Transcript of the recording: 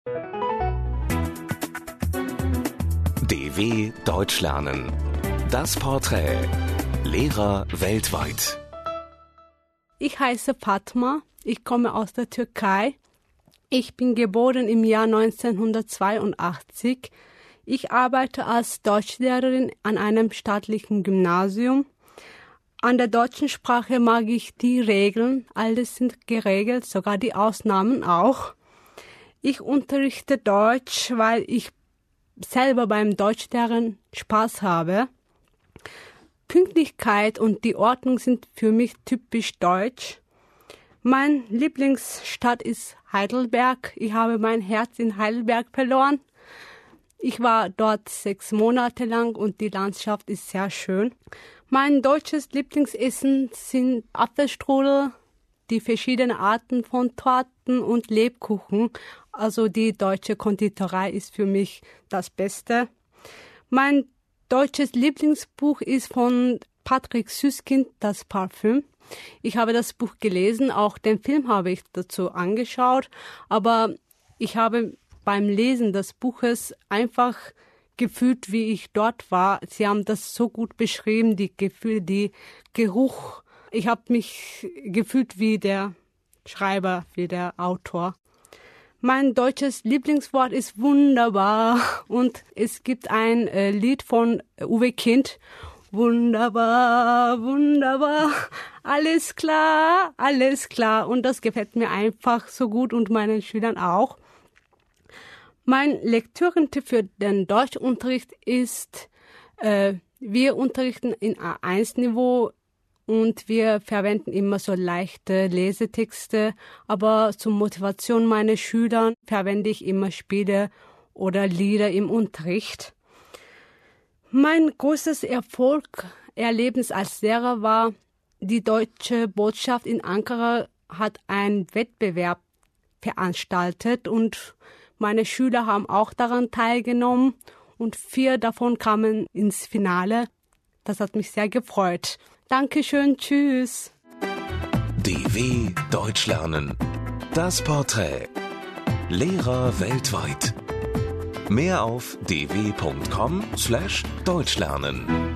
DW Deutsch lernen. Das Porträt. Lehrer weltweit. Ich heiße Fatma, ich komme aus der Türkei. Ich bin geboren im Jahr 1982. Ich arbeite als Deutschlehrerin an einem staatlichen Gymnasium. An der deutschen Sprache mag ich die Regeln, alles sind geregelt, sogar die Ausnahmen auch. Ich unterrichte Deutsch, weil ich selber beim Deutschlernen Spaß habe. Pünktlichkeit und die Ordnung sind für mich typisch deutsch. Mein Lieblingsstadt ist Heidelberg. Ich habe mein Herz in Heidelberg verloren. Ich war dort 6 Monate lang und die Landschaft ist sehr schön. Mein deutsches Lieblingsessen sind Apfelstrudel, die verschiedenen Arten von Torten und Lebkuchen. Also die deutsche Konditorei ist für mich das Beste. Mein deutsches Lieblingsbuch ist von Patrick Süskind, das Parfüm. Ich habe das Buch gelesen, auch den Film habe ich dazu angeschaut, aber ich habe beim Lesen des Buches einfach gefühlt, wie ich dort war. Sie haben das so gut beschrieben, die Gefühle, die Geruch. Ich habe mich gefühlt wie der Schreiber, wie der Autor. Mein deutsches Lieblingswort ist wunderbar und es gibt ein Lied von Uwe Kind. Wunderbar, wunderbar, alles klar, alles klar. Und das gefällt mir einfach so gut und meinen Schülern auch. Mein Lektürentipp für den Deutschunterricht ist, wir unterrichten in A1-Niveau und wir verwenden immer so leichte Lesetexte, aber zur Motivation meiner Schüler verwende ich immer Spiele oder Lieder im Unterricht. Mein größtes Erfolgserlebnis als Lehrer war, die deutsche Botschaft in Ankara hat einen Wettbewerb veranstaltet und meine Schüler haben auch daran teilgenommen und 4 davon kamen ins Finale. Das hat mich sehr gefreut. Dankeschön, tschüss. DW Deutsch lernen. Das Porträt. Lehrer weltweit. Mehr auf dw.com/deutschlernen.